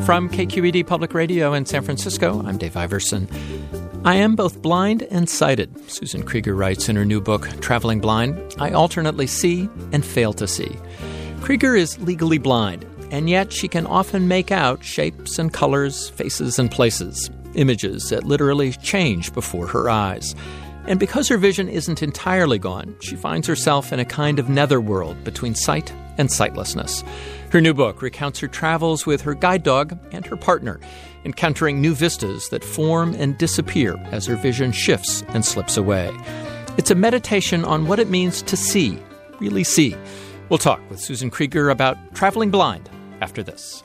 From KQED Public Radio in San Francisco, I'm Dave Iverson. I am both blind and sighted, Susan Krieger writes in her new book, Traveling Blind. I alternately see and fail to see. Krieger is legally blind, and yet she can often make out shapes and colors, faces and places, images that literally change before her eyes. And because her vision isn't entirely gone, she finds herself in a kind of netherworld between sight and sightlessness. Her new book recounts her travels with her guide dog and her partner, encountering new vistas that form and disappear as her vision shifts and slips away. It's a meditation on what it means to see, really see. We'll talk with Susan Krieger about traveling blind after this.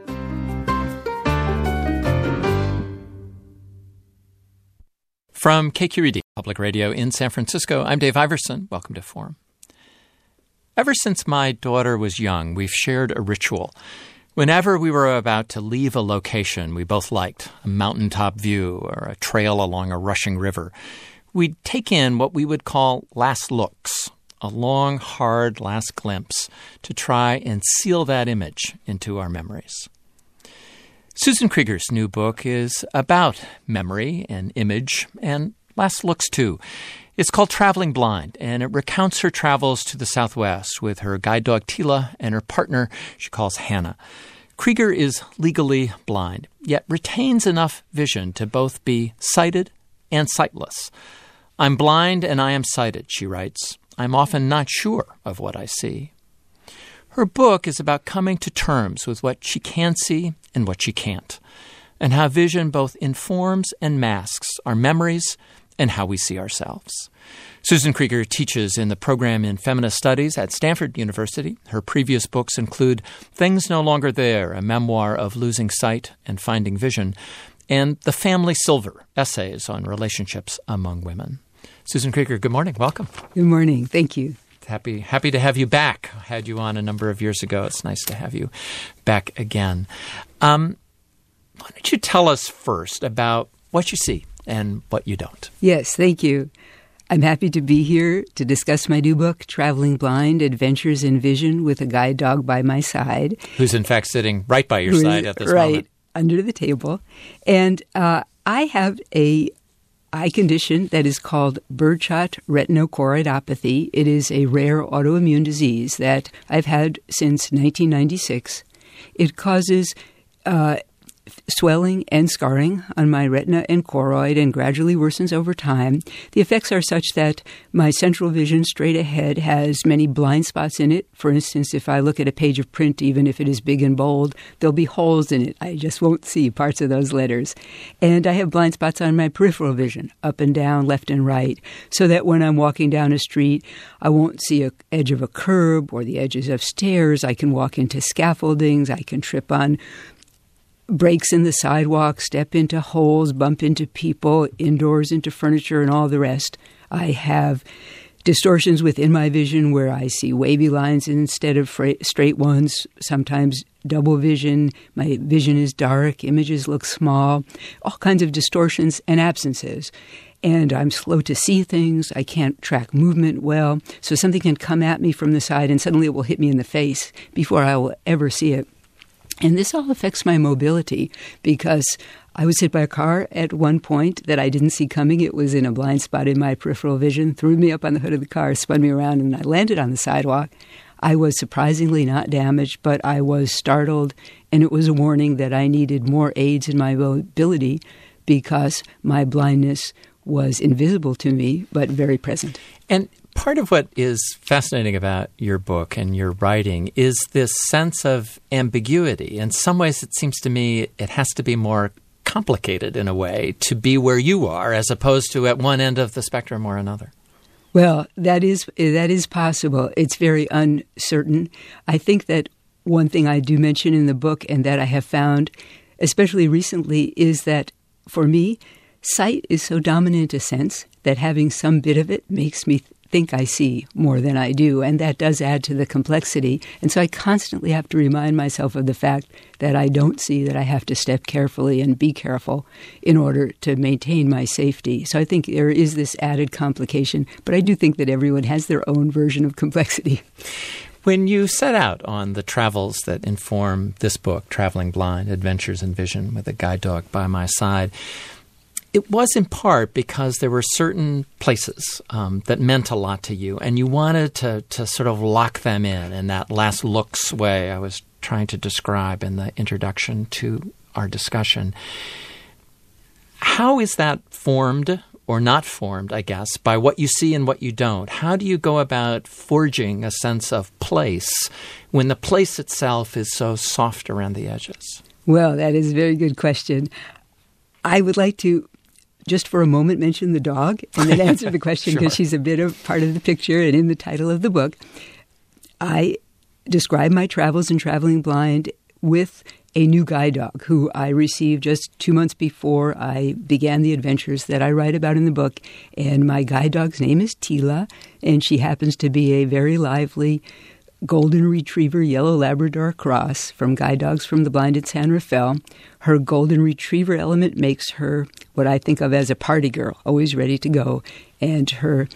From KQED Public Radio in San Francisco, I'm Dave Iverson. Welcome to Forum. Ever since my daughter was young, we've shared a ritual. Whenever we were about to leave a location we both liked, a mountaintop view or a trail along a rushing river, we'd take in what we would call last looks, a long, hard last glimpse to try and seal that image into our memories. Susan Krieger's new book is about memory and image and last looks too. It's called Traveling Blind, and it recounts her travels to the Southwest with her guide dog Tila and her partner she calls Hannah. Krieger is legally blind, yet retains enough vision to both be sighted and sightless. I'm blind and I am sighted, she writes. I'm often not sure of what I see. Her book is about coming to terms with what she can see and what she can't, and how vision both informs and masks our memories and how we see ourselves. Susan Krieger teaches in the program in Feminist Studies at Stanford University. Her previous books include Things No Longer There, a memoir of losing sight and finding vision, and The Family Silver, essays on relationships among women. Susan Krieger, good morning. Welcome. Good morning. Thank you. Happy to have you back. I had you on a number of years ago. It's nice to have you back again. Why don't you tell us first about what you see and what you don't? Yes, thank you. I'm happy to be here to discuss my new book, Traveling Blind, Adventures in Vision, with a guide dog by my side. Who's in fact sitting right by your side at this moment. Right, under the table. And I have a eye condition that is called birdshot retinochoroidopathy. It is a rare autoimmune disease that I've had since 1996. It causes swelling and scarring on my retina and choroid and gradually worsens over time. The effects are such that my central vision straight ahead has many blind spots in it. For instance, if I look at a page of print, even if it is big and bold, there'll be holes in it. I just won't see parts of those letters. And I have blind spots on my peripheral vision, up and down, left and right, so that when I'm walking down a street, I won't see the edge of a curb or the edges of stairs. I can walk into scaffoldings. I can trip on breaks in the sidewalk, step into holes, bump into people, indoors into furniture, and all the rest. I have distortions within my vision where I see wavy lines instead of straight ones, sometimes double vision. My vision is dark, images look small, all kinds of distortions and absences. And I'm slow to see things. I can't track movement well. So something can come at me from the side and suddenly it will hit me in the face before I will ever see it. And this all affects my mobility because I was hit by a car at one point that I didn't see coming. It was in a blind spot in my peripheral vision, threw me up on the hood of the car, spun me around, and I landed on the sidewalk. I was surprisingly not damaged, but I was startled, and it was a warning that I needed more aids in my mobility because my blindness was invisible to me, but very present. And part of what is fascinating about your book and your writing is this sense of ambiguity. In some ways, it seems to me it has to be more complicated in a way to be where you are as opposed to at one end of the spectrum or another. Well, that is possible. It's very uncertain. I think that one thing I do mention in the book and that I have found, especially recently, is that for me, sight is so dominant a sense that having some bit of it makes me think I see more than I do, and that does add to the complexity. And so I constantly have to remind myself of the fact that I don't see, that I have to step carefully and be careful in order to maintain my safety. So I think there is this added complication, but I do think that everyone has their own version of complexity. When you set out on the travels that inform this book, Traveling Blind, Adventures in Vision with a Guide Dog by My Side, it was in part because there were certain places that meant a lot to you, and you wanted to sort of lock them in that last looks way I was trying to describe in the introduction to our discussion. How is that formed or not formed, I guess, by what you see and what you don't? How do you go about forging a sense of place when the place itself is so soft around the edges? Well, that is a very good question. I would like to just for a moment mention the dog and then answer the question because she's a bit of part of the picture and in the title of the book. I describe my travels in Traveling Blind with a new guide dog who I received just 2 months before I began the adventures that I write about in the book. And my guide dog's name is Tila, and she happens to be a very lively golden retriever yellow Labrador cross from Guide Dogs from the Blind in San Rafael. Her golden retriever element makes her what I think of as a party girl, always ready to go. And her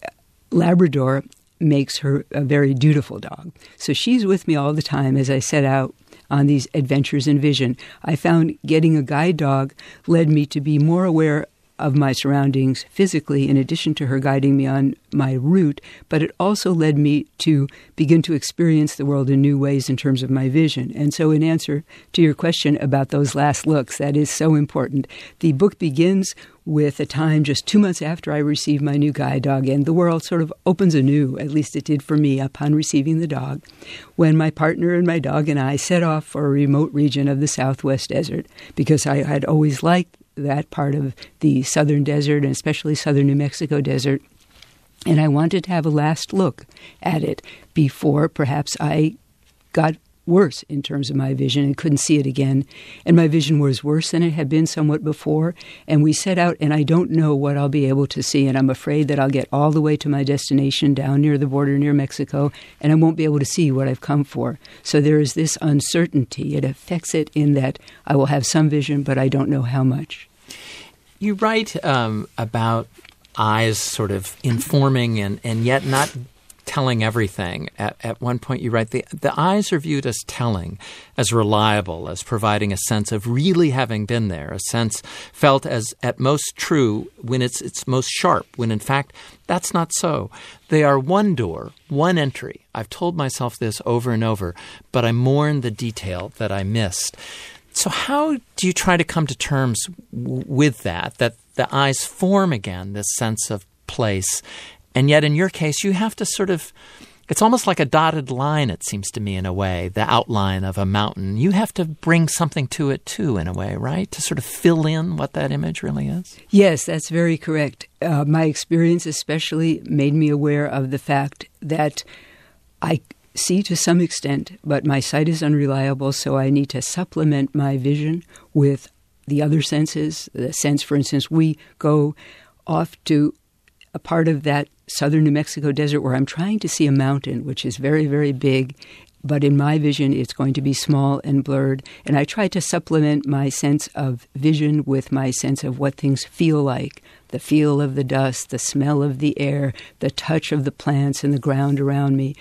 Labrador makes her a very dutiful dog. So she's with me all the time as I set out on these adventures in vision. I found getting a guide dog led me to be more aware of my surroundings physically, in addition to her guiding me on my route, but it also led me to begin to experience the world in new ways in terms of my vision. And so in answer to your question about those last looks, that is so important. The book begins with a time just 2 months after I received my new guide dog, and the world sort of opens anew, at least it did for me upon receiving the dog, when my partner and my dog and I set off for a remote region of the Southwest Desert, because I had always liked that part of the southern desert, and especially southern New Mexico desert. And I wanted to have a last look at it before perhaps I got worse in terms of my vision and couldn't see it again. And my vision was worse than it had been somewhat before. And we set out, and I don't know what I'll be able to see. And I'm afraid that I'll get all the way to my destination down near the border near Mexico, and I won't be able to see what I've come for. So there is this uncertainty. It affects it in that I will have some vision, but I don't know how much. You write about eyes sort of informing and yet not telling everything. At one point you write, the eyes are viewed as telling, as reliable, as providing a sense of really having been there, a sense felt as at most true when it's most sharp, when in fact that's not so. They are one door, one entry. I've told myself this over and over, but I mourn the detail that I missed. So how do you try to come to terms with that the eyes form again this sense of place? And yet in your case, you have to sort of, it's almost like a dotted line, it seems to me, in a way, the outline of a mountain. You have to bring something to it, too, in a way, right? To sort of fill in what that image really is? Yes, that's very correct. My experience especially made me aware of the fact that I see to some extent, but my sight is unreliable, so I need to supplement my vision with the other senses. The sense, for instance, we go off to a part of that southern New Mexico desert where I'm trying to see a mountain, which is very, very big, but in my vision it's going to be small and blurred. And I try to supplement my sense of vision with my sense of what things feel like, the feel of the dust, the smell of the air, the touch of the plants and the ground around me.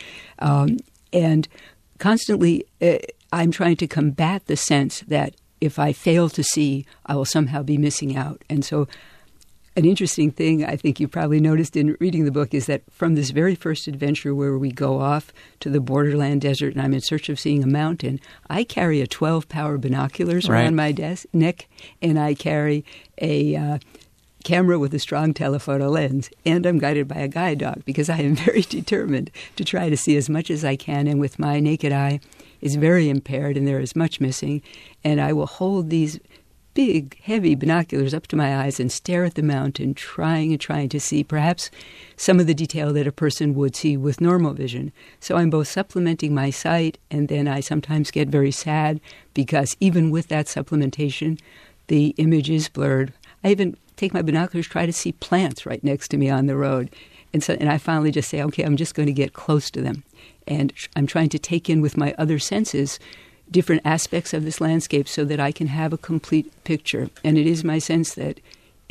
And constantly I'm trying to combat the sense that if I fail to see, I will somehow be missing out. And so an interesting thing I think you probably noticed in reading the book is that from this very first adventure where we go off to the borderland desert and I'm in search of seeing a mountain, I carry a 12-power binoculars around my neck, and I carry a camera with a strong telephoto lens, and I'm guided by a guide dog because I am very determined to try to see as much as I can, and with my naked eye is very impaired and there is much missing, and I will hold these big, heavy binoculars up to my eyes and stare at the mountain, trying to see perhaps some of the detail that a person would see with normal vision. So I'm both supplementing my sight, and then I sometimes get very sad because even with that supplementation, the image is blurred. I even take my binoculars, try to see plants right next to me on the road. And I finally just say, okay, I'm just going to get close to them. And I'm trying to take in with my other senses different aspects of this landscape so that I can have a complete picture. And it is my sense that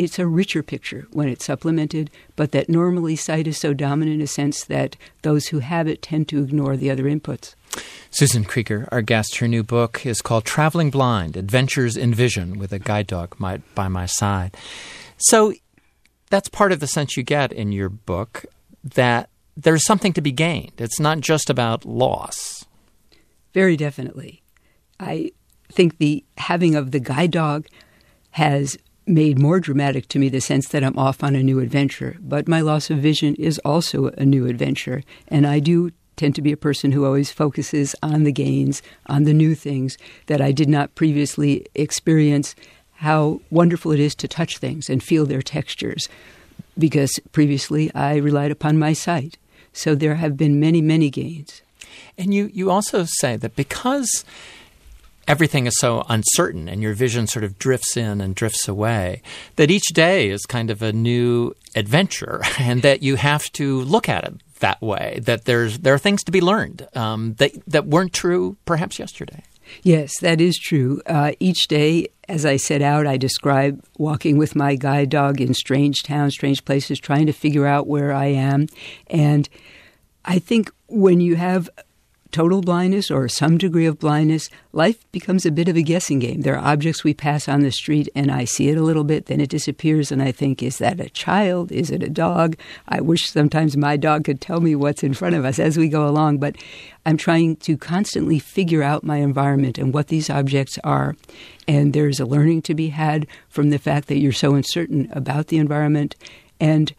it's a richer picture when it's supplemented, but that normally sight is so dominant in a sense that those who have it tend to ignore the other inputs. Susan Krieger, our guest, her new book is called Traveling Blind, Adventures in Vision with a Guide Dog by my side. So that's part of the sense you get in your book, that there's something to be gained. It's not just about loss. Very definitely. I think the having of the guide dog has made more dramatic to me the sense that I'm off on a new adventure. But my loss of vision is also a new adventure. And I do tend to be a person who always focuses on the gains, on the new things that I did not previously experience, how wonderful it is to touch things and feel their textures, because previously I relied upon my sight. So there have been many, many gains. And you also say that because everything is so uncertain and your vision sort of drifts in and drifts away, that each day is kind of a new adventure, and that you have to look at it that way, that there are things to be learned that weren't true perhaps yesterday. Yes, that is true. Each day, as I set out, I describe walking with my guide dog in strange towns, strange places, trying to figure out where I am. And I think when you have total blindness or some degree of blindness, life becomes a bit of a guessing game. There are objects we pass on the street and I see it a little bit, then it disappears, and I think, is that a child? Is it a dog? I wish sometimes my dog could tell me what's in front of us as we go along, but I'm trying to constantly figure out my environment and what these objects are. And there's a learning to be had from the fact that you're so uncertain about the environment. And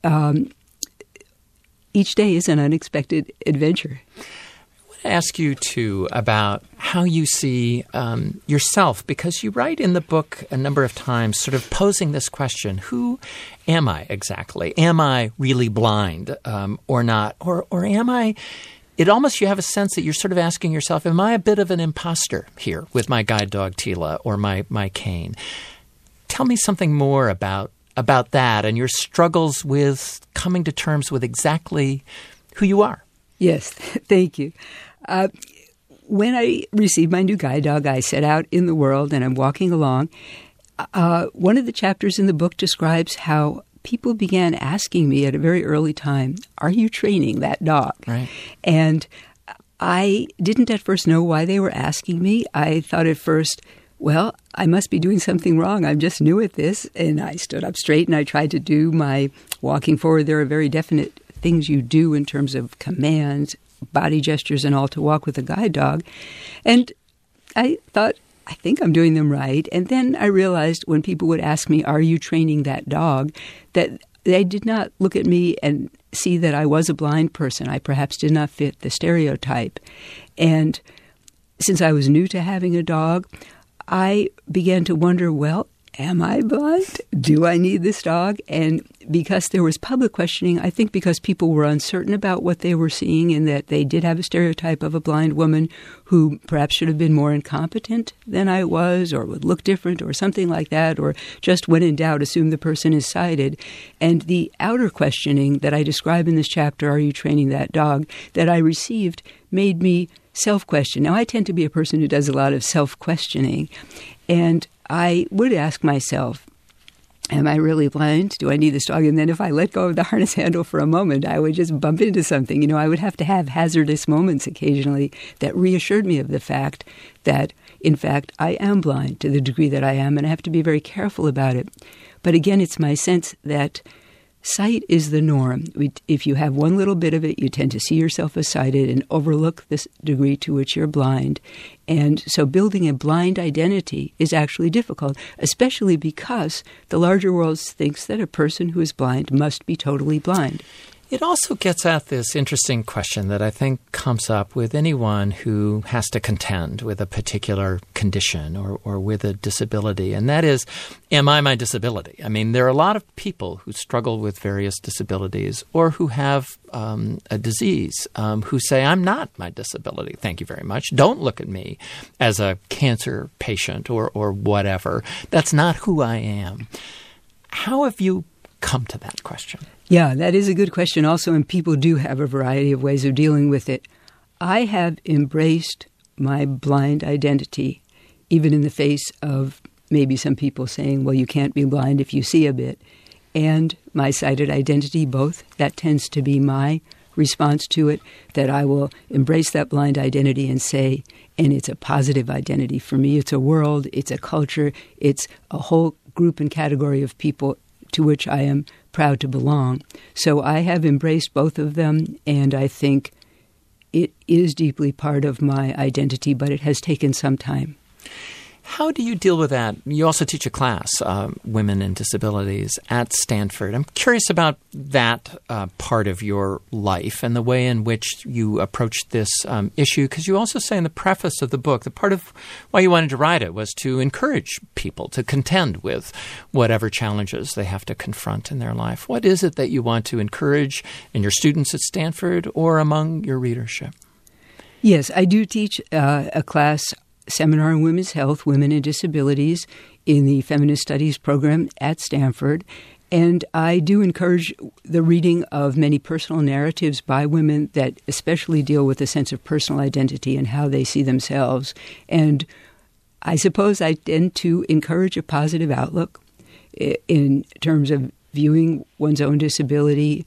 each day is an unexpected adventure. I ask you, too, about how you see yourself, because you write in the book a number of times sort of posing this question, who am I exactly? Am I really blind or not? Or am I – it almost – you have a sense that you're sort of asking yourself, am I a bit of an imposter here with my guide dog Tila or my cane? Tell me something more about that and your struggles with coming to terms with exactly who you are. Yes, thank you. When I received my new guide dog, I set out in the world and I'm walking along. One of the chapters in the book describes how people began asking me at a very early time, are you training that dog? Right. And I didn't at first know why they were asking me. I thought at first, well, I must be doing something wrong. I'm just new at this. And I stood up straight and I tried to do my walking forward. There are very definite things you do in terms of commands, body gestures and all to walk with a guide dog. And I thought, I think I'm doing them right. And then I realized when people would ask me, are you training that dog, that they did not look at me and see that I was a blind person. I perhaps did not fit the stereotype. And since I was new to having a dog, I began to wonder, well, am I blind? Do I need this dog? And because there was public questioning, I think because people were uncertain about what they were seeing and that they did have a stereotype of a blind woman who perhaps should have been more incompetent than I was or would look different or something like that, or just when in doubt, assume the person is sighted. And the outer questioning that I describe in this chapter, Are You Training That Dog?, that I received made me self-question. Now, I tend to be a person who does a lot of self-questioning, and I would ask myself, am I really blind? Do I need this dog? And then if I let go of the harness handle for a moment, I would just bump into something. You know, I would have to have hazardous moments occasionally that reassured me of the fact that, in fact, I am blind to the degree that I am, and I have to be very careful about it. But again, it's my sense that sight is the norm. If you have one little bit of it, you tend to see yourself as sighted and overlook this degree to which you're blind. And so building a blind identity is actually difficult, especially because the larger world thinks that a person who is blind must be totally blind. It also gets at this interesting question that I think comes up with anyone who has to contend with a particular condition or with a disability, and that is, am I my disability? I mean, there are a lot of people who struggle with various disabilities or who have a disease who say, I'm not my disability. Thank you very much. Don't look at me as a cancer patient or whatever. That's not who I am. How have you come to that question? Yeah, that is a good question also, and people do have a variety of ways of dealing with it. I have embraced my blind identity, even in the face of maybe some people saying, well, you can't be blind if you see a bit, and my sighted identity, both. That tends to be my response to it, that I will embrace that blind identity and say, and it's a positive identity for me. It's a world, it's a culture, it's a whole group and category of people to which I am proud to belong. So I have embraced both of them, and I think it is deeply part of my identity, but it has taken some time. How do you deal with that? You also teach a class, Women and Disabilities, at Stanford. I'm curious about that part of your life and the way in which you approached this issue, because you also say in the preface of the book that part of why you wanted to write it was to encourage people to contend with whatever challenges they have to confront in their life. What is it that you want to encourage in your students at Stanford or among your readership? Yes, I do teach a class seminar on women's health, women and disabilities, in the Feminist Studies program at Stanford. And I do encourage the reading of many personal narratives by women that especially deal with a sense of personal identity and how they see themselves. And I suppose I tend to encourage a positive outlook in terms of viewing one's own disability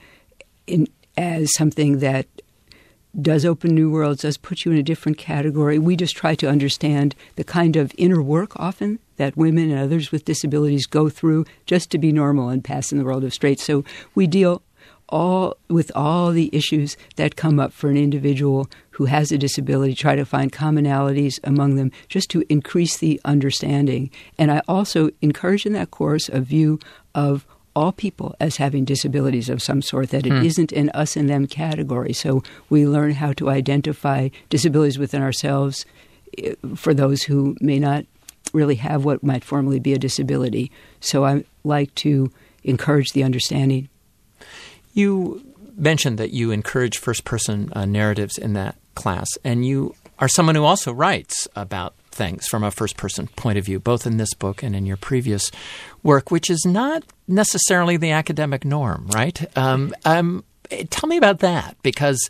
as something that does open new worlds, does put you in a different category. We just try to understand the kind of inner work often that women and others with disabilities go through just to be normal and pass in the world of straight. So we deal with all the issues that come up for an individual who has a disability, try to find commonalities among them just to increase the understanding. And I also encourage in that course a view of all people as having disabilities of some sort, that it isn't an us and them category. So we learn how to identify disabilities within ourselves for those who may not really have what might formally be a disability. So I like to encourage the understanding. You mentioned that you encourage first-person narratives in that class, and you are someone who also writes about things from a first-person point of view, both in this book and in your previous work, which is not necessarily the academic norm, right? Tell me about that, because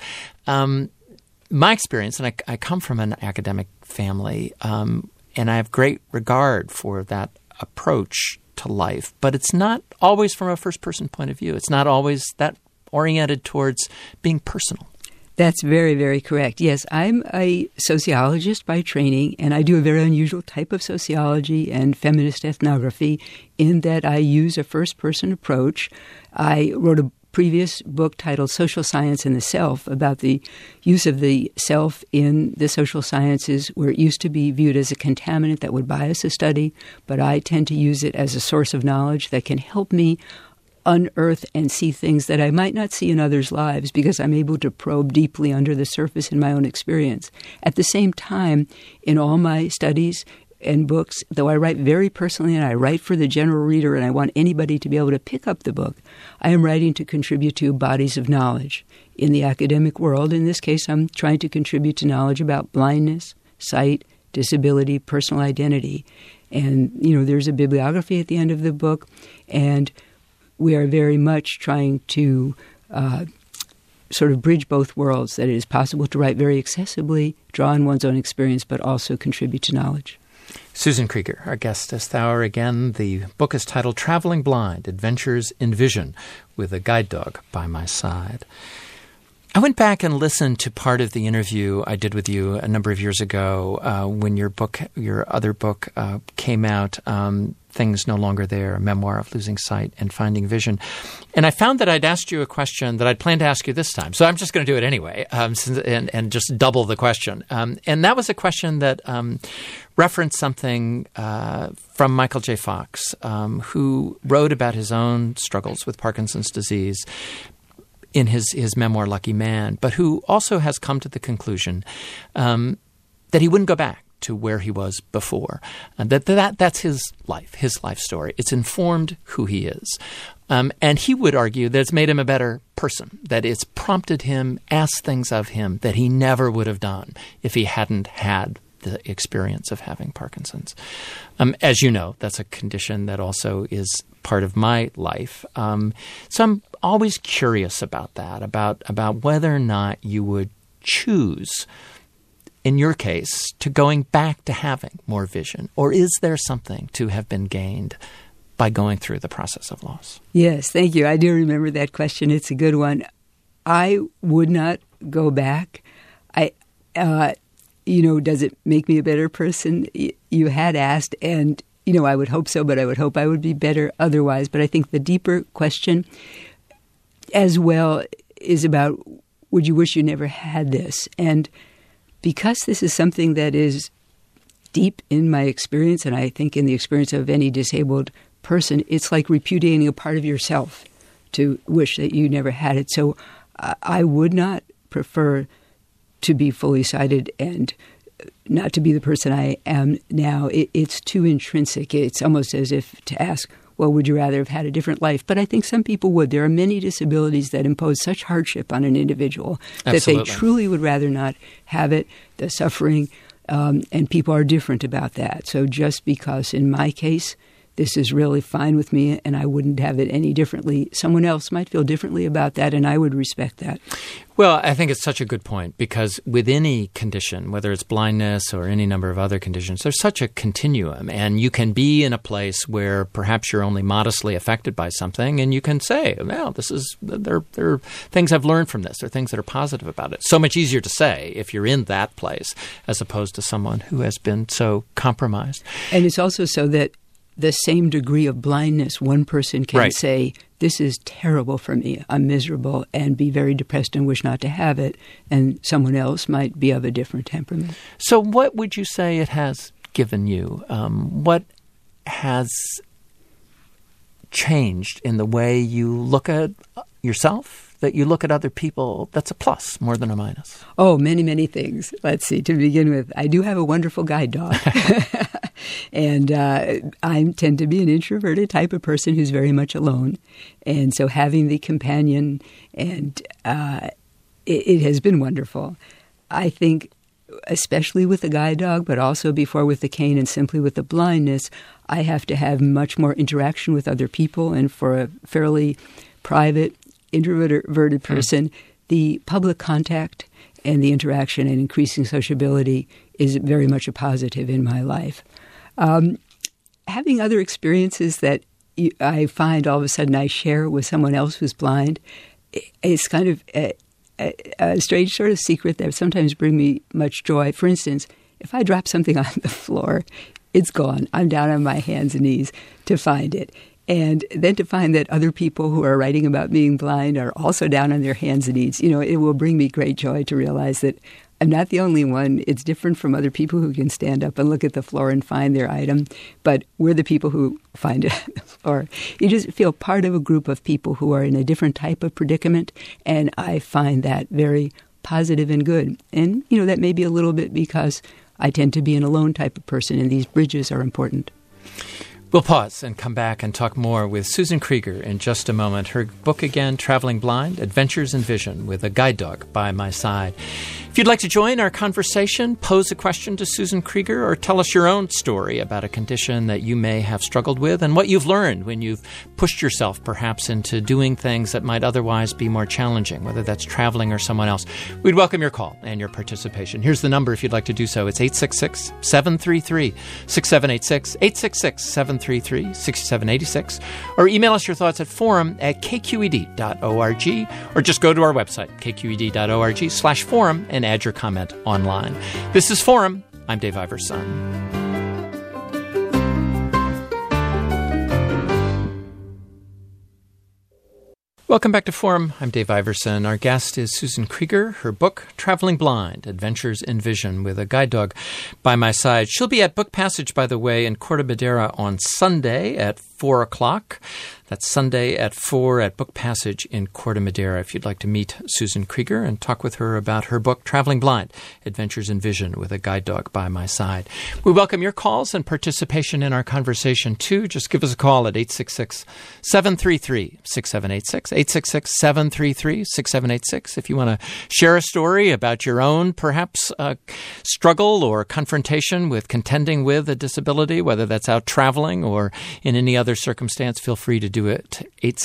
my experience, and I come from an academic family, and I have great regard for that approach to life, but it's not always from a first-person point of view. It's not always that oriented towards being personal. That's very, very correct. Yes, I'm a sociologist by training, and I do a very unusual type of sociology and feminist ethnography in that I use a first-person approach. I wrote a previous book titled Social Science and the Self about the use of the self in the social sciences, where it used to be viewed as a contaminant that would bias a study, but I tend to use it as a source of knowledge that can help me unearth and see things that I might not see in others' lives because I'm able to probe deeply under the surface in my own experience. At the same time, in all my studies and books, though I write very personally and I write for the general reader and I want anybody to be able to pick up the book, I am writing to contribute to bodies of knowledge. In the academic world, in this case, I'm trying to contribute to knowledge about blindness, sight, disability, personal identity. And, there's a bibliography at the end of the book, and we are very much trying to sort of bridge both worlds, that it is possible to write very accessibly, draw on one's own experience, but also contribute to knowledge. Susan Krieger, our guest this hour again. The book is titled Traveling Blind, Adventures in Vision, with a guide dog by my side. I went back and listened to part of the interview I did with you a number of years ago when your other book came out, Things No Longer There, a memoir of losing sight and finding vision. And I found that I'd asked you a question that I'd planned to ask you this time. So I'm just going to do it anyway and just double the question. And that was a question that referenced something from Michael J. Fox, who wrote about his own struggles with Parkinson's disease in his memoir, Lucky Man, but who also has come to the conclusion that he wouldn't go back to where he was before. That's his life story. It's informed who he is. And he would argue that it's made him a better person, that it's prompted him, asked things of him that he never would have done if he hadn't had the experience of having Parkinson's. As you know, that's a condition that also is part of my life. So I'm always curious about that, about whether or not you would choose in your case, to going back to having more vision? Or is there something to have been gained by going through the process of loss? Yes, thank you. I do remember that question. It's a good one. I would not go back. Does it make me a better person? You had asked, and, I would hope so, but I would hope I would be better otherwise. But I think the deeper question as well is about, would you wish you never had this? And because this is something that is deep in my experience, and I think in the experience of any disabled person, it's like repudiating a part of yourself to wish that you never had it. So I would not prefer to be fully sighted and not to be the person I am now. It's too intrinsic. It's almost as if to ask, well, would you rather have had a different life? But I think some people would. There are many disabilities that impose such hardship on an individual that they truly would rather not have it, the suffering, and people are different about that. So just because in my case, this is really fine with me and I wouldn't have it any differently, someone else might feel differently about that, and I would respect that. Well, I think it's such a good point, because with any condition, whether it's blindness or any number of other conditions, there's such a continuum, and you can be in a place where perhaps you're only modestly affected by something, and you can say, well, there are things I've learned from this. There are things that are positive about it. So much easier to say if you're in that place as opposed to someone who has been so compromised. And it's also so that the same degree of blindness, one person can say, this is terrible for me, I'm miserable, and be very depressed and wish not to have it, and someone else might be of a different temperament. So what would you say it has given you? What has changed in the way you look at yourself, that you look at other people, that's a plus more than a minus? Oh, many, many things. Let's see. To begin with, I do have a wonderful guide dog. And I tend to be an introverted type of person who's very much alone. And so having the companion, and it has been wonderful. I think especially with the guide dog, but also before with the cane and simply with the blindness, I have to have much more interaction with other people. And for a fairly private, introverted person, the public contact and the interaction and increasing sociability is very much a positive in my life. Having other experiences that I find all of a sudden I share with someone else who's blind, it's kind of a strange sort of secret that sometimes bring me much joy. For instance, if I drop something on the floor, it's gone. I'm down on my hands and knees to find it. And then to find that other people who are writing about being blind are also down on their hands and knees, it will bring me great joy to realize that I'm not the only one. It's different from other people who can stand up and look at the floor and find their item, but we're the people who find it on the floor. You just feel part of a group of people who are in a different type of predicament, and I find that very positive and good. And, that may be a little bit because I tend to be an alone type of person, and these bridges are important. We'll pause and come back and talk more with Susan Krieger in just a moment. Her book again, Traveling Blind, Adventures in Vision, with a guide dog by my side. If you'd like to join our conversation, pose a question to Susan Krieger, or tell us your own story about a condition that you may have struggled with and what you've learned when you've pushed yourself perhaps into doing things that might otherwise be more challenging, whether that's traveling or someone else, we'd welcome your call and your participation. Here's the number if you'd like to do so. It's 866-733-6786, 866-733-6786, or email us your thoughts at forum@kqed.org, or just go to our website, kqed.org/forum, and add your comment online. This is Forum. I'm Dave Iverson. Welcome back to Forum. I'm Dave Iverson. Our guest is Susan Krieger. Her book, Traveling Blind, Adventures in Vision, with a guide dog by my side. She'll be at Book Passage, by the way, in Corte Madera on Sunday at 4 o'clock. That's Sunday at 4 at Book Passage in Corte Madera. If you'd like to meet Susan Krieger and talk with her about her book, Traveling Blind, Adventures in Vision, with a guide dog by my side. We welcome your calls and participation in our conversation, too. Just give us a call at 866-733-6786, 866-733-6786. If you want to share a story about your own, perhaps, struggle or confrontation with contending with a disability, whether that's out traveling or in any other circumstance, feel free to do do it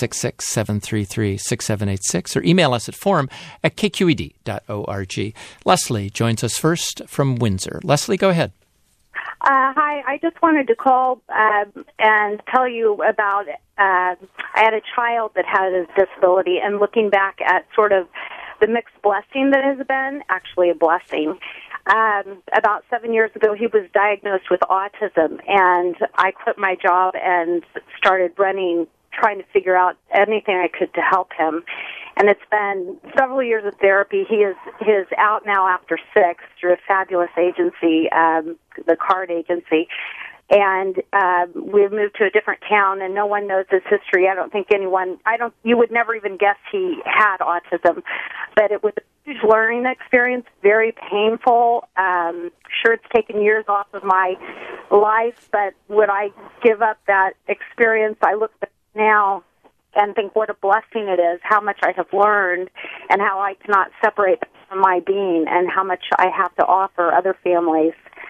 866-733-6786 or email us at forum@kqed.org. Leslie joins us first from Windsor. Leslie, go ahead. Hi, I just wanted to call and tell you about, I had a child that had a disability, and looking back at sort of the mixed blessing that has been, actually a blessing. About 7 years ago, he was diagnosed with autism, and I quit my job and started running, trying to figure out anything I could to help him. And it's been several years of therapy. He is out now after 6 through a fabulous agency, the CARD agency. And we've moved to a different town, and no one knows his history. You would never even guess he had autism. But it was a huge learning experience, very painful. Sure, it's taken years off of my life, but would I give up that experience? I look back now and think what a blessing it is, how much I have learned, and how I cannot separate from my being, and how much I have to offer other families.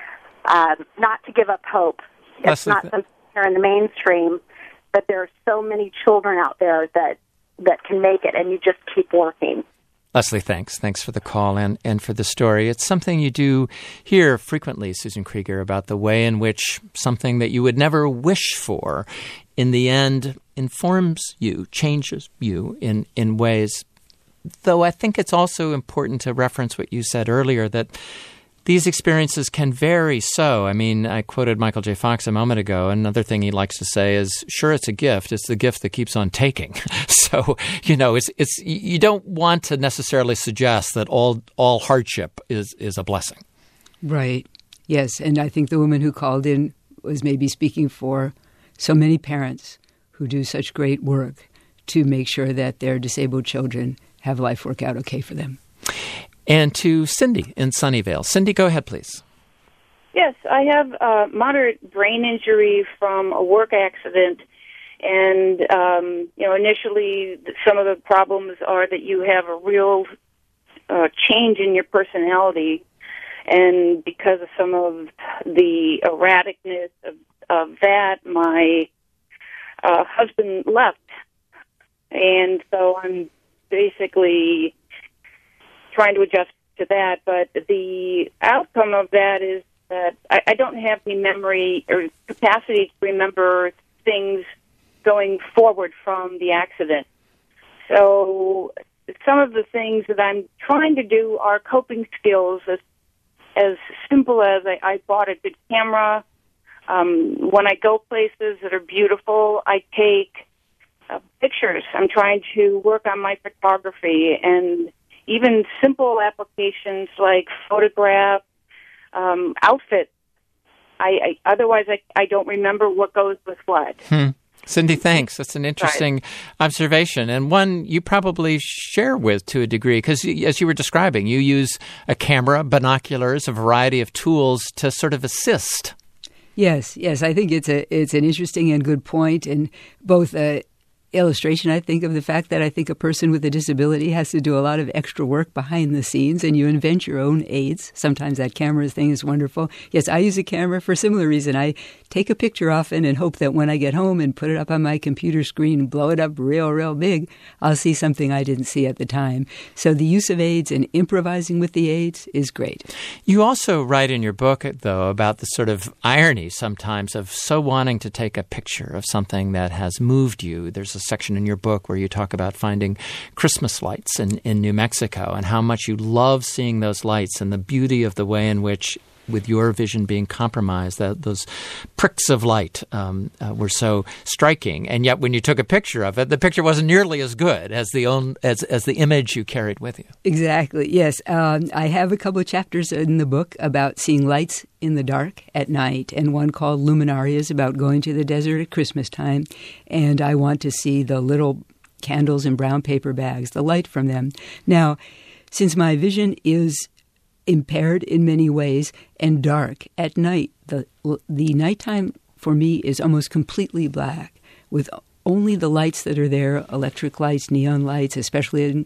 Not to give up hope. It's not something here in the mainstream, but there are so many children out there that can make it, and you just keep working. Leslie, thanks. Thanks for the call and for the story. It's something you do hear frequently, Susan Krieger, about the way in which something that you would never wish for, in the end, informs you, changes you in ways. Though I think it's also important to reference what you said earlier, that these experiences can vary so. I mean, I quoted Michael J. Fox a moment ago. Another thing he likes to say is, sure, it's a gift. It's the gift that keeps on taking. So, it's you don't want to necessarily suggest that all hardship is a blessing. Right. Yes. And I think the woman who called in was maybe speaking for so many parents who do such great work to make sure that their disabled children have life work out okay for them. And to Cindy in Sunnyvale. Cindy, go ahead, please. Yes, I have a moderate brain injury from a work accident. And, initially some of the problems are that you have a real change in your personality. And because of some of the erraticness of that, my husband left. And so I'm basically trying to adjust to that, but the outcome of that is that I don't have any memory or capacity to remember things going forward from the accident. So some of the things that I'm trying to do are coping skills, as simple as I bought a good camera. When I go places that are beautiful, I take pictures. I'm trying to work on my photography, and even simple applications like photograph, outfit. Otherwise, I don't remember what goes with what. Cindy, thanks. That's an interesting observation, and one you probably share with to a degree, because as you were describing, you use a camera, binoculars, a variety of tools to sort of assist. Yes. I think it's an interesting and good point, and both illustration, I think, of the fact that I think a person with a disability has to do a lot of extra work behind the scenes, and you invent your own aids. Sometimes that camera thing is wonderful. Yes, I use a camera for a similar reason. I take a picture often and hope that when I get home and put it up on my computer screen and blow it up real big, I'll see something I didn't see at the time. So the use of aids and improvising with the aids is great. You also write in your book, though, about the sort of irony sometimes of so wanting to take a picture of something that has moved you. There's a section in your book where you talk about finding Christmas lights in New Mexico and how much you love seeing those lights and the beauty of the way in which, with your vision being compromised, that those pricks of light were so striking. And yet when you took a picture of it, the picture wasn't nearly as good as the image you carried with you. Exactly, yes. I have a couple of chapters in the book about seeing lights in the dark at night, and one called Luminarias about going to the desert at Christmas time. And I want to see the little candles in brown paper bags, the light from them. Now, since my vision is impaired in many ways and dark at night, the nighttime for me is almost completely black, with only the lights that are there, electric lights, neon lights, especially in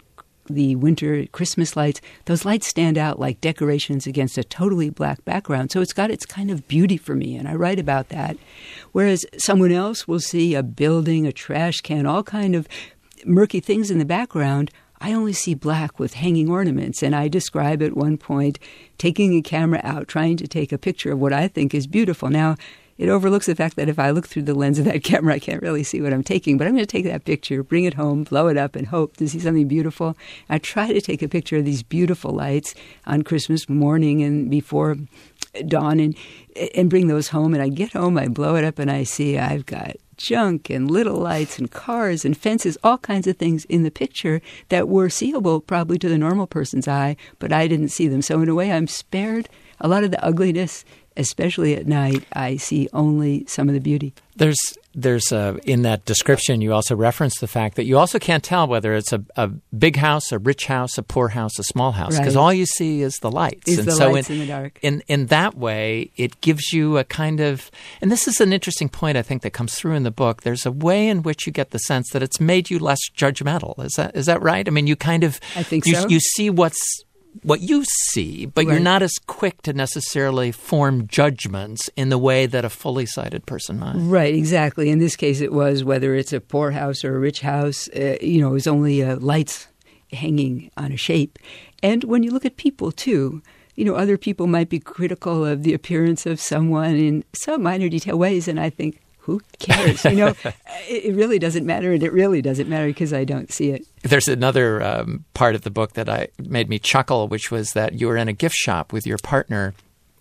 the winter Christmas lights, those lights stand out like decorations against a totally black background. So it's got its kind of beauty for me, and I write about that. Whereas someone else will see a building, a trash can, all kind of murky things in the background. I only see black with hanging ornaments, and I describe at one point taking a camera out, trying to take a picture of what I think is beautiful. Now, it overlooks the fact that if I look through the lens of that camera, I can't really see what I'm taking, but I'm going to take that picture, bring it home, blow it up, and hope to see something beautiful. I try to take a picture of these beautiful lights on Christmas morning and before dawn and bring those home, and I get home, I blow it up, and I see I've got junk and little lights and cars and fences, all kinds of things in the picture that were seeable probably to the normal person's eye, but I didn't see them. So in a way, I'm spared a lot of the ugliness, especially at night. I see only some of the beauty. There's in that description, you also reference the fact that you also can't tell whether it's a big house, a rich house, a poor house, a small house, because all you see is the lights. Lights in the dark. In that way, it gives you a kind of, and this is an interesting point I think that comes through in the book. There's a way in which you get the sense that it's made you less judgmental. Is that right? I mean, you kind of, I think so. You see what you see, but you're not as quick to necessarily form judgments in the way that a fully sighted person might. Right, exactly. In this case, it was whether it's a poor house or a rich house, it was only lights hanging on a shape. And when you look at people, too, other people might be critical of the appearance of someone in some minor detail ways, and I think, who cares? It really doesn't matter, and it really doesn't matter because I don't see it. There's another part of the book that made me chuckle, which was that you were in a gift shop with your partner,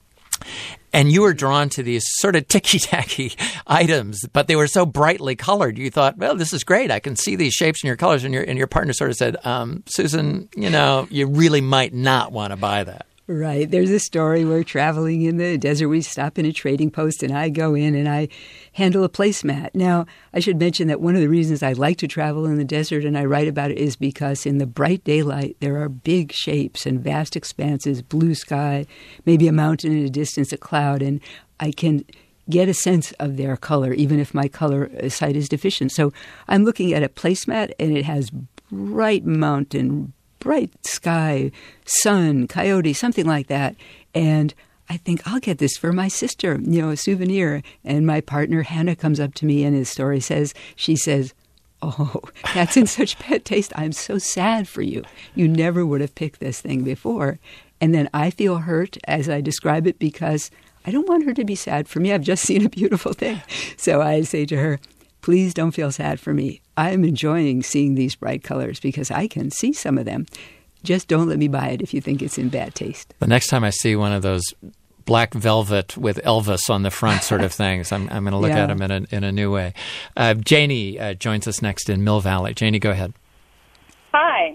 and you were drawn to these sort of ticky-tacky items, but they were so brightly colored. You thought, well, this is great. I can see these shapes and your colors, and your partner sort of said, Susan, you really might not want to buy that. Right. There's a story where traveling in the desert, we stop in a trading post and I go in and I handle a placemat. Now, I should mention that one of the reasons I like to travel in the desert and I write about it is because in the bright daylight, there are big shapes and vast expanses, blue sky, maybe a mountain in a distance, a cloud, and I can get a sense of their color, even if my color sight is deficient. So I'm looking at a placemat and it has bright mountain, bright sky, sun, coyote, something like that. And I think I'll get this for my sister, a souvenir. And my partner, Hannah, comes up to me and his story says, oh, that's in such bad taste. I'm so sad for you. You never would have picked this thing before. And then I feel hurt as I describe it because I don't want her to be sad for me. I've just seen a beautiful thing. So I say to her, please don't feel sad for me. I am enjoying seeing these bright colors because I can see some of them. Just don't let me buy it if you think it's in bad taste. The next time I see one of those black velvet with Elvis on the front sort of things, I'm going to look at them in a new way. Janie joins us next in Mill Valley. Janie, go ahead. Hi.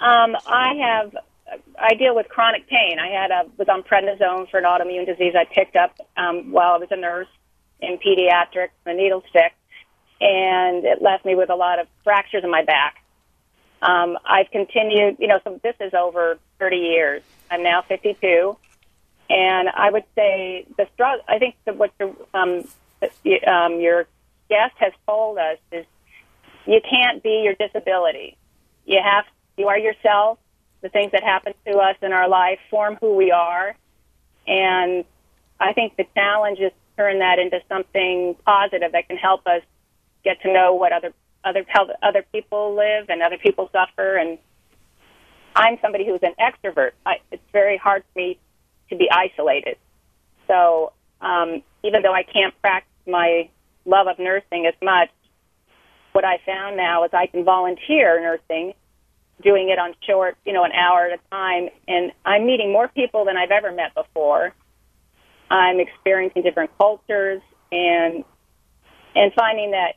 I deal with chronic pain. Was on prednisone for an autoimmune disease I picked up while I was a nurse in pediatrics, a needle stick. And it left me with a lot of fractures in my back. I've continued, so this is over 30 years. I'm now 52, and I would say the struggle. I think that what your guest has told us is you can't be your disability. You are yourself. The things that happen to us in our life form who we are, and I think the challenge is to turn that into something positive that can help us get to know what how other people live and other people suffer. And I'm somebody who's an extrovert. It's very hard for me to be isolated. So even though I can't practice my love of nursing as much, what I found now is I can volunteer nursing, doing it on short, an hour at a time, and I'm meeting more people than I've ever met before. I'm experiencing different cultures and finding that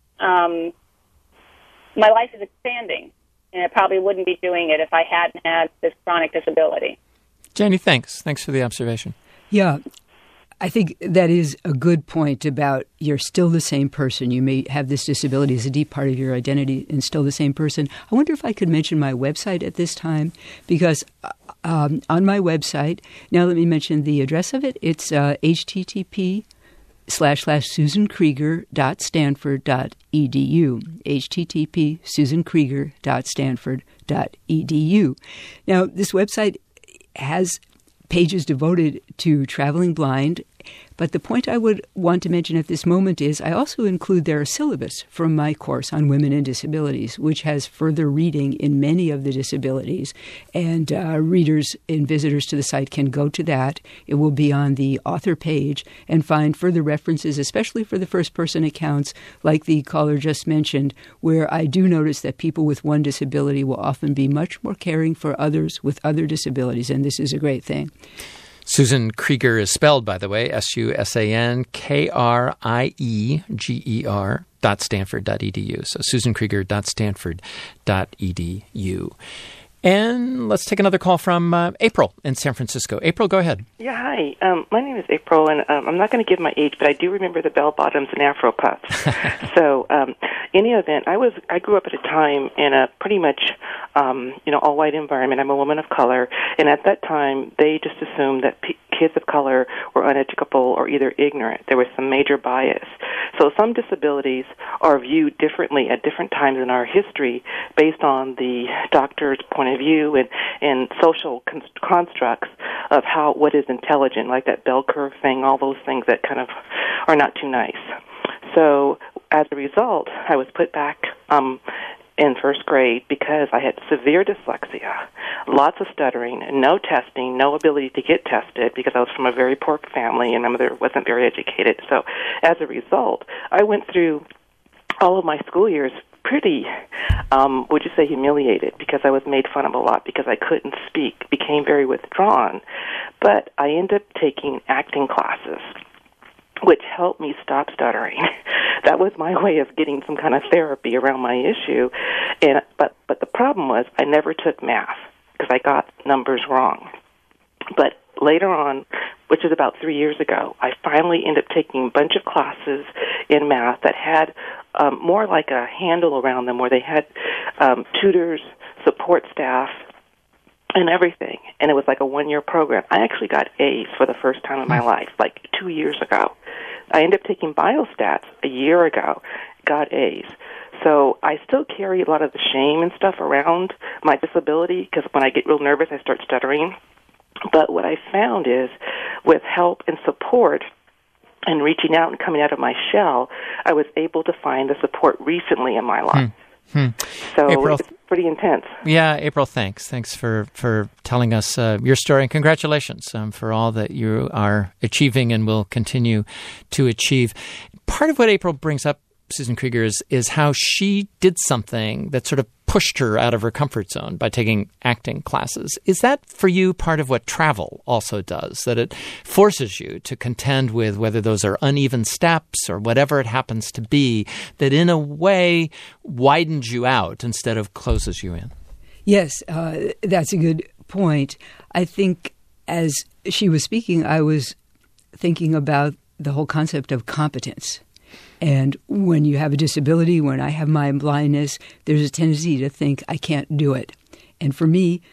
my life is expanding, and I probably wouldn't be doing it if I hadn't had this chronic disability. Janie, thanks. Thanks for the observation. Yeah, I think that is a good point about you're still the same person. You may have this disability as a deep part of your identity and still the same person. I wonder if I could mention my website at this time, because on my website, now let me mention the address of it. It's http:// //SusanKrieger.stanford.edu, http SusanKrieger.stanford.edu. Now, this website has pages devoted to traveling blind, but the point I would want to mention at this moment is I also include their syllabus from my course on women and disabilities, which has further reading in many of the disabilities. And readers and visitors to the site can go to that. It will be on the author page and find further references, especially for the first-person accounts like the caller just mentioned, where I do notice that people with one disability will often be much more caring for others with other disabilities, and this is a great thing. Susan Krieger is spelled, by the way, SusanKrieger.stanford.edu. So SusanKrieger.stanford.edu. And let's take another call from April in San Francisco. April, go ahead. Yeah, hi. My name is April, and I'm not going to give my age, but I do remember the bell bottoms and Afro puffs. So, in any event, I grew up at a time in a pretty much, all-white environment. I'm a woman of color, and at that time, they just assumed that kids of color were uneducable or either ignorant. There was some major bias. So some disabilities are viewed differently at different times in our history based on the doctor's point of view and social constructs of what is intelligent, like that bell curve thing, all those things that kind of are not too nice. So as a result, I was put back in first grade because I had severe dyslexia, lots of stuttering, no testing, no ability to get tested because I was from a very poor family and my mother wasn't very educated. So as a result, I went through all of my school years pretty, humiliated because I was made fun of a lot because I couldn't speak, became very withdrawn. But I ended up taking acting classes, which helped me stop stuttering. That was my way of getting some kind of therapy around my issue. But the problem was I never took math because I got numbers wrong. But later on, which is about 3 years ago, I finally ended up taking a bunch of classes in math that had more like a handle around them where they had tutors, support staff, and everything. And it was like a one-year program. I actually got A's for the first time in my life, like 2 years ago. I ended up taking biostats a year ago, got A's. So I still carry a lot of the shame and stuff around my disability because when I get real nervous, I start stuttering. But what I found is with help and support and reaching out and coming out of my shell, I was able to find the support recently in my life. So April, it's pretty intense. Yeah, April, thanks. Thanks for telling us your story, and congratulations for all that you are achieving and will continue to achieve. Part of what April brings up, Susan Krieger, is how she did something that sort of pushed her out of her comfort zone by taking acting classes. Is that for you part of what travel also does, that it forces you to contend with whether those are uneven steps or whatever it happens to be, that in a way widens you out instead of closes you in? Yes, that's a good point. I think as she was speaking, I was thinking about the whole concept of competence. And when you have a disability, when I have my blindness, there's a tendency to think I can't do it. And for me,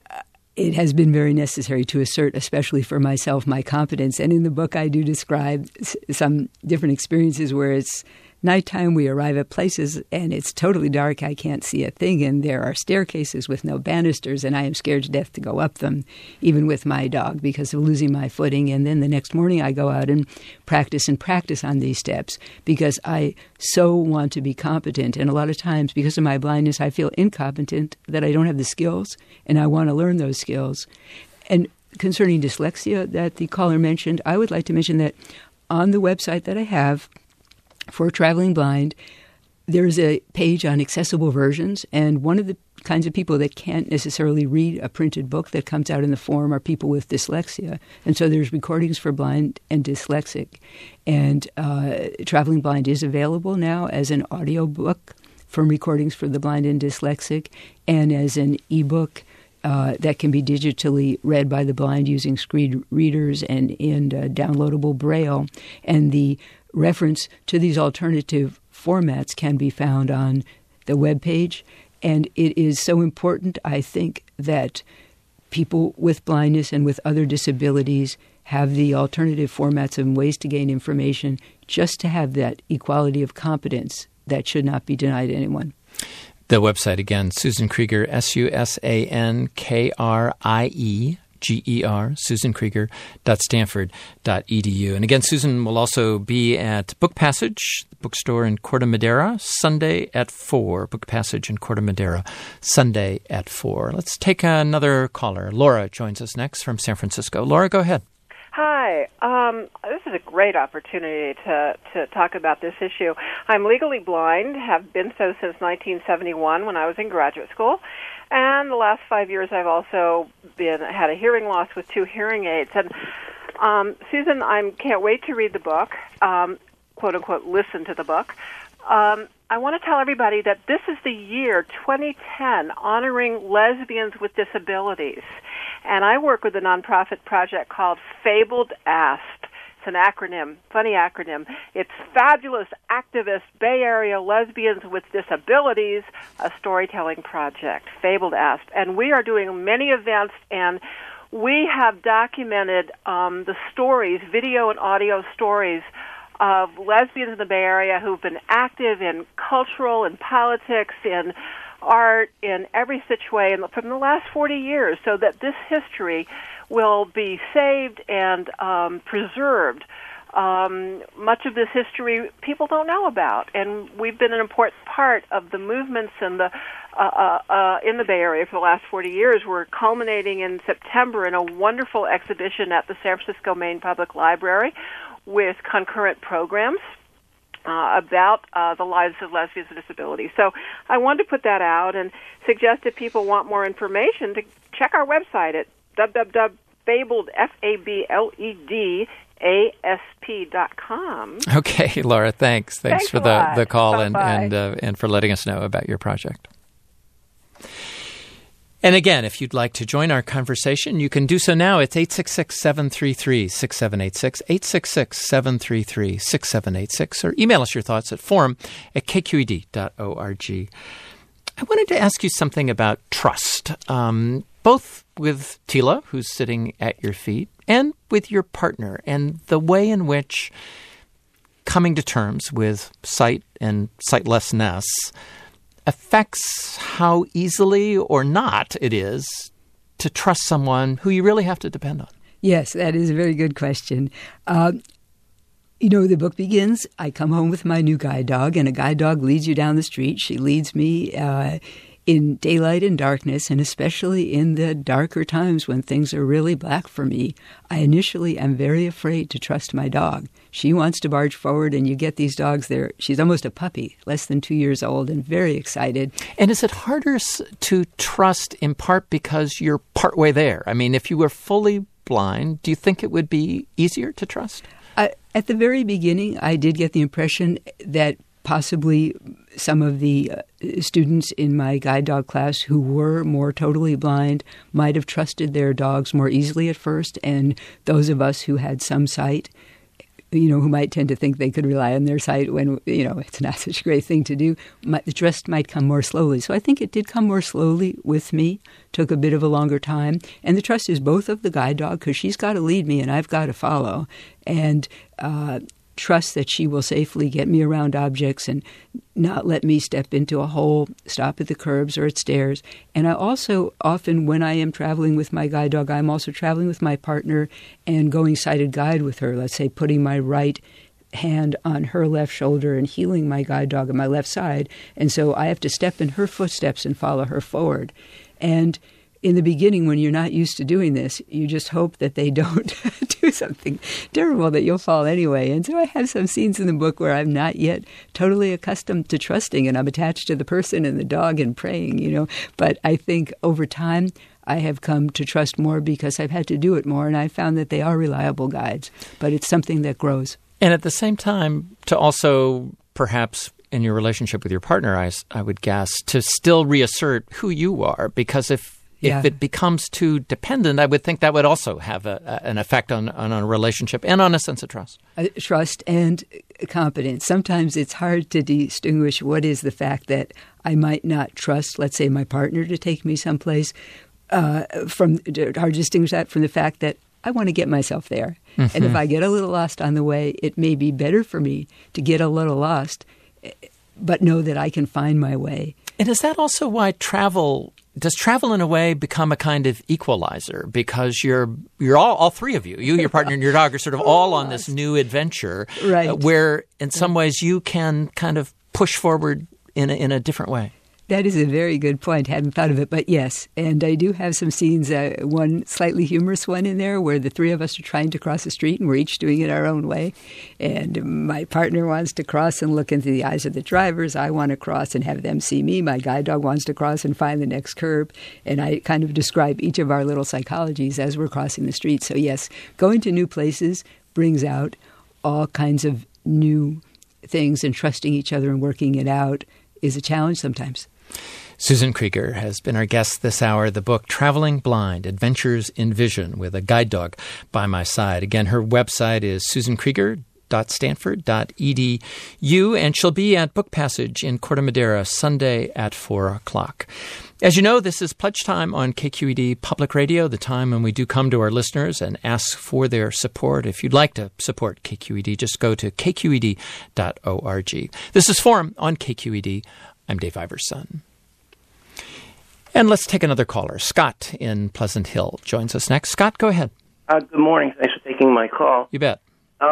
it has been very necessary to assert, especially for myself, my competence. And in the book, I do describe some different experiences where it's nighttime, we arrive at places, and it's totally dark. I can't see a thing, and there are staircases with no banisters, and I am scared to death to go up them, even with my dog, because of losing my footing. And then the next morning, I go out and practice on these steps because I so want to be competent. And a lot of times, because of my blindness, I feel incompetent, that I don't have the skills, and I want to learn those skills. And concerning dyslexia that the caller mentioned, I would like to mention that on the website that I have for Traveling Blind, there's a page on accessible versions, and one of the kinds of people that can't necessarily read a printed book that comes out in the form are people with dyslexia. And so there's recordings for blind and dyslexic. And Traveling Blind is available now as an audio book from recordings for the blind and dyslexic, and as an ebook that can be digitally read by the blind using screen readers and in downloadable Braille. And the reference to these alternative formats can be found on the webpage. And it is so important, I think, that people with blindness and with other disabilities have the alternative formats and ways to gain information, just to have that equality of competence that should not be denied anyone. The website again, Susan Krieger, SusanKrieger, susankrieger.stanford.edu. And again, Susan will also be at Book Passage, the bookstore in Corte Madera, Sunday at 4. Book Passage in Corte Madera, Sunday at 4. Let's take another caller. Laura joins us next from San Francisco. Laura, go ahead. Hi. This is a great opportunity to talk about this issue. I'm legally blind, have been so since 1971 when I was in graduate school. And the last 5 years, I've also had a hearing loss with 2 hearing aids. And Susan, I can't wait to read the book, quote unquote, listen to the book. I want to tell everybody that this is the year 2010 honoring lesbians with disabilities. And I work with a nonprofit project called Fabled Asp. It's an acronym, funny acronym. It's Fabulous Activist Bay Area Lesbians with Disabilities, a storytelling project, Fabled Asp. And we are doing many events, and we have documented the stories, video and audio stories, of lesbians in the Bay Area who've been active in cultural and politics, in art, in every such way from the last 40 years, so that this history will be saved and preserved. Much of this history people don't know about, and we've been an important part of the movements in the Bay Area for the last 40 years. We're culminating in September in a wonderful exhibition at the San Francisco Main Public Library with concurrent programs about the lives of lesbians with disabilities. So I wanted to put that out and suggest if people want more information to check our website at FabledASP.com. Okay, Laura, thanks. Thanks for the call and for letting us know about your project. And again, if you'd like to join our conversation, you can do so now. It's 866-733-6786, 866-733-6786, or email us your thoughts at forum@kqed.org. I wanted to ask you something about trust, both with Tila, who's sitting at your feet, and with your partner, and the way in which coming to terms with sight and sightlessness affects how easily or not it is to trust someone who you really have to depend on. Yes, that is a very good question. The book begins, I come home with my new guide dog, and a guide dog leads you down the street. She leads me in daylight and darkness, and especially in the darker times when things are really black for me. I initially am very afraid to trust my dog. She wants to barge forward, and you get these dogs there. She's almost a puppy, less than 2 years old, and very excited. And is it harder to trust in part because you're partway there? I mean, if you were fully blind, do you think it would be easier to trust? At the very beginning, I did get the impression that possibly some of the students in my guide dog class who were more totally blind might have trusted their dogs more easily at first, and those of us who had some sight, who might tend to think they could rely on their sight when, it's not such a great thing to do, the trust might come more slowly. So I think it did come more slowly with me, took a bit of a longer time. And the trust is both of the guide dog, because she's got to lead me and I've got to follow, and trust that she will safely get me around objects and not let me step into a hole, stop at the curbs or at stairs. And I also often, when I am traveling with my guide dog, I'm also traveling with my partner and going sighted guide with her, let's say putting my right hand on her left shoulder and healing my guide dog on my left side. And so I have to step in her footsteps and follow her forward. And in the beginning, when you're not used to doing this, you just hope that they don't do something terrible, that you'll fall anyway. And so I have some scenes in the book where I'm not yet totally accustomed to trusting, and I'm attached to the person and the dog and praying, But I think over time, I have come to trust more because I've had to do it more, and I found that they are reliable guides. But it's something that grows. And at the same time, to also perhaps in your relationship with your partner, I would guess, to still reassert who you are, because if it becomes too dependent, I would think that would also have an effect on a relationship and on a sense of trust. Trust and competence. Sometimes it's hard to distinguish what is the fact that I might not trust, let's say, my partner to take me someplace, hard to distinguish that from the fact that I want to get myself there. And if I get a little lost on the way, it may be better for me to get a little lost, but know that I can find my way. And is that also why does travel in a way become a kind of equalizer? Because you're all three of you, your partner and your dog, are sort of all on this new adventure, right? Where in some ways you can kind of push forward in a different way. That is a very good point. Hadn't thought of it, but yes. And I do have some scenes, one slightly humorous one in there where the three of us are trying to cross the street and we're each doing it our own way. And my partner wants to cross and look into the eyes of the drivers. I want to cross and have them see me. My guide dog wants to cross and find the next curb. And I kind of describe each of our little psychologies as we're crossing the street. So yes, going to new places brings out all kinds of new things, and trusting each other and working it out is a challenge sometimes. Susan Krieger has been our guest this hour. The book, Traveling Blind, Adventures in Vision, with a guide dog by my side. Again, her website is susankrieger.stanford.edu, and she'll be at Book Passage in Corte Madera Sunday at 4 o'clock. As you know, this is Pledge Time on KQED Public Radio, the time when we do come to our listeners and ask for their support. If you'd like to support KQED, just go to kqed.org. This is Forum on KQED. I'm Dave Iverson. And let's take another caller. Scott in Pleasant Hill joins us next. Scott, go ahead. Good morning. Thanks for taking my call. You bet.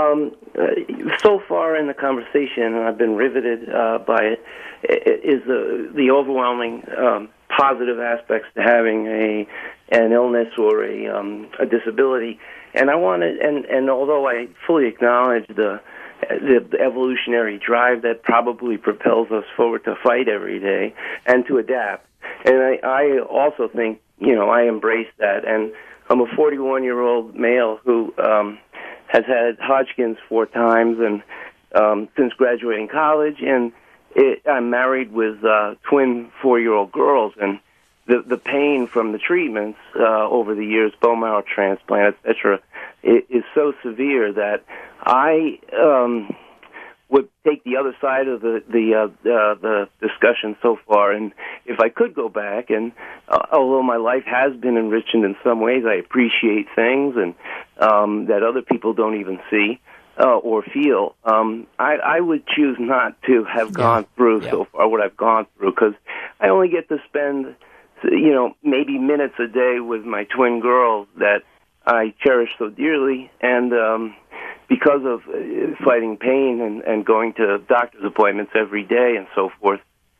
So far in the conversation, and I've been riveted by it, is the overwhelming positive aspects to having an illness or a disability. And I wanted, and although I fully acknowledge the evolutionary drive that probably propels us forward to fight every day and to adapt. And I also think, I embrace that. And I'm a 41-year-old male who has had Hodgkin's 4 times and since graduating college. And I'm married with twin 4-year-old girls. And the pain from the treatments over the years, bone marrow transplant, etc., is so severe that I would take the other side of the discussion so far. And if I could go back, and although my life has been enriched in some ways, I appreciate things and that other people don't even see or feel. I would choose not to have gone through so far what I've gone through, because I only get to spend maybe minutes a day with my twin girls that I cherish so dearly, and because of fighting pain and going to doctor's appointments every day and so forth,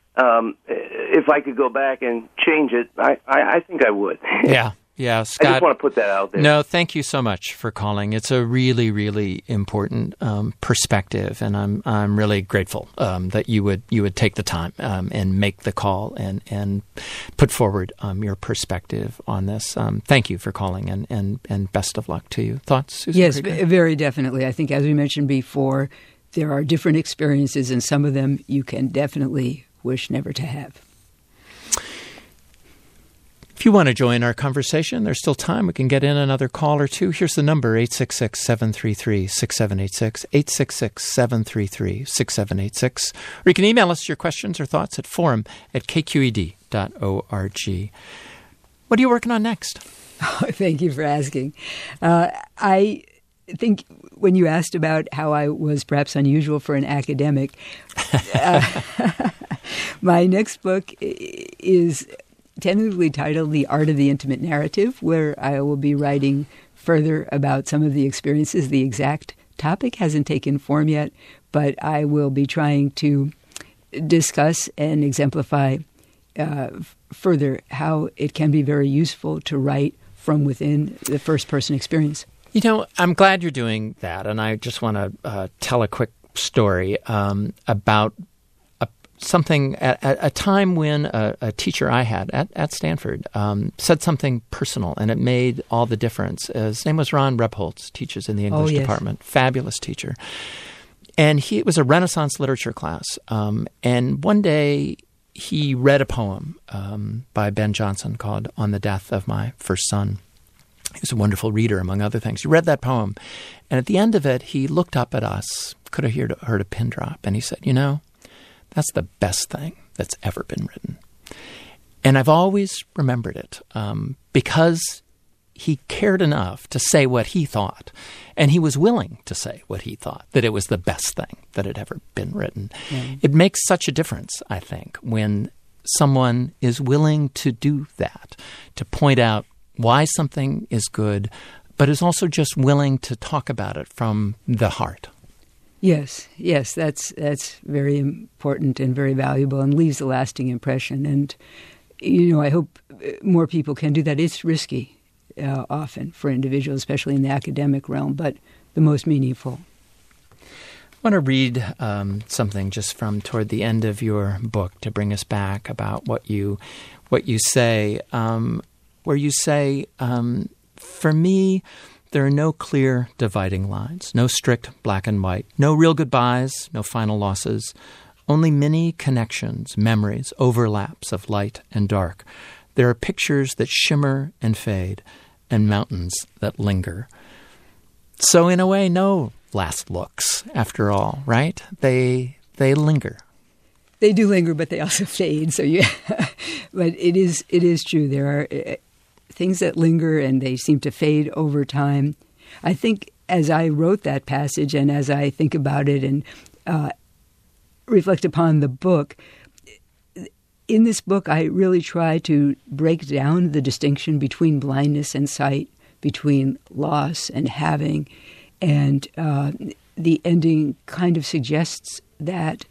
if I could go back and change it, I think I would. Yeah, Scott. I just want to put that out there. No, thank you so much for calling. It's a really, really important perspective, and I'm really grateful that you would take the time and make the call and put forward your perspective on this. Thank you for calling, and best of luck to you. Thoughts, Susan? Yes, Krieger? very definitely. I think, as we mentioned before, there are different experiences, and some of them you can definitely wish never to have. If you want to join our conversation, there's still time. We can get in another call or two. Here's the number, 866-733-6786, 866-733-6786. Or you can email us your questions or thoughts at forum@kqed.org. What are you working on next? Oh, thank you for asking. I think when you asked about how I was perhaps unusual for an academic, my next book is tentatively titled The Art of the Intimate Narrative, where I will be writing further about some of the experiences. The exact topic hasn't taken form yet, but I will be trying to discuss and exemplify further how it can be very useful to write from within the first-person experience. I'm glad you're doing that, and I just want to tell a quick story about something at a time when a teacher I had at Stanford said something personal, and it made all the difference. His name was Ron Rebholz, teaches in the English department. Fabulous teacher. And it was a Renaissance literature class. And one day he read a poem by Ben Jonson called On the Death of My First Son. He was a wonderful reader, among other things. He read that poem, and at the end of it, he looked up at us, could have heard a pin drop, and he said, that's the best thing that's ever been written. And I've always remembered it because he cared enough to say what he thought. And he was willing to say what he thought, that it was the best thing that had ever been written. Yeah. It makes such a difference, I think, when someone is willing to do that, to point out why something is good, but is also just willing to talk about it from the heart. Yes, that's very important and very valuable and leaves a lasting impression. And, I hope more people can do that. It's risky often for individuals, especially in the academic realm, but the most meaningful. I want to read something just from toward the end of your book to bring us back about what you say, where you say, for me, there are no clear dividing lines, no strict black and white, no real goodbyes, no final losses, only many connections, memories, overlaps of light and dark. There are pictures that shimmer and fade, and mountains that linger. So in a way, no last looks, after all, right? They linger. They do linger, but they also fade. So but it is true. There are things that linger and they seem to fade over time. I think as I wrote that passage and as I think about it and reflect upon the book, in this book I really try to break down the distinction between blindness and sight, between loss and having, and the ending kind of suggests that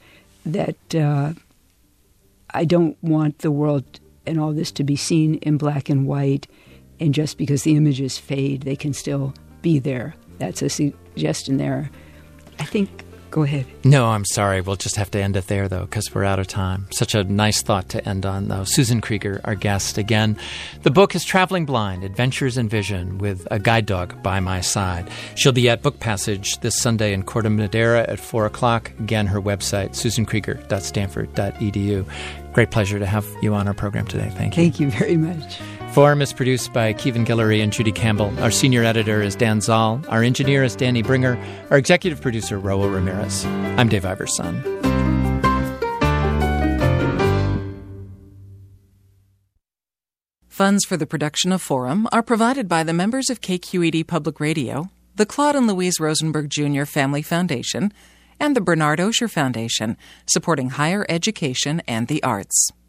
I don't want the world and all this to be seen in black and white, and just because the images fade, they can still be there. That's a suggestion there. I think, go ahead. No, I'm sorry. We'll just have to end it there, though, because we're out of time. Such a nice thought to end on, though. Susan Krieger, our guest again. The book is Traveling Blind, Adventures in Vision, with a guide dog by my side. She'll be at Book Passage this Sunday in Corte Madera at 4 o'clock. Again, her website, susankrieger.stanford.edu. Great pleasure to have you on our program today. Thank you. Thank you very much. Forum is produced by Kevin Guillory and Judy Campbell. Our senior editor is Dan Zoll. Our engineer is Danny Bringer. Our executive producer, Raul Ramirez. I'm Dave Iverson. Funds for the production of Forum are provided by the members of KQED Public Radio, the Claude and Louise Rosenberg Jr. Family Foundation, and the Bernard Osher Foundation, supporting higher education and the arts.